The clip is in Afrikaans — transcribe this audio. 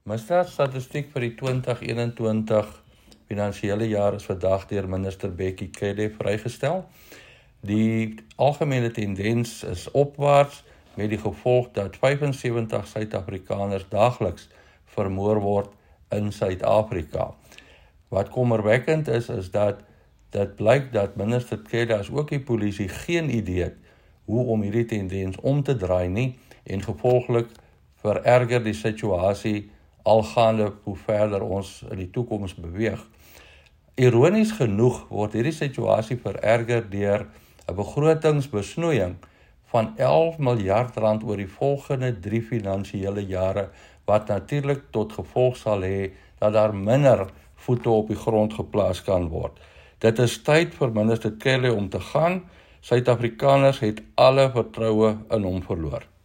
Misdaadstatistiek vir die 2021 finansiële jaar is vandag deur minister Bekkie Cele vrygestel. Die algemene tendens is opwaarts met die gevolg dat 75 Suid-Afrikaners daagliks vermoor word in Suid-Afrika. Wat kommerwekkend is dat dit blyk dat minister Cele as ook die polisie geen idee het hoe om hierdie tendens om te draai nie en gevolglik vererger die situasie algaande hoe verder ons in die toekoms beweeg. Ironies genoeg word hierdie situasie vererger deur 'n begrotingsbesnoeiing van 11 miljard rand oor die volgende 3 finansiële jare, wat natuurlik tot gevolg sal hê dat daar minder voete op die grond geplaas kan word. Dit is tyd vir minister Cele om te gaan. Suid-Afrikaners het alle vertroue in hom verloor.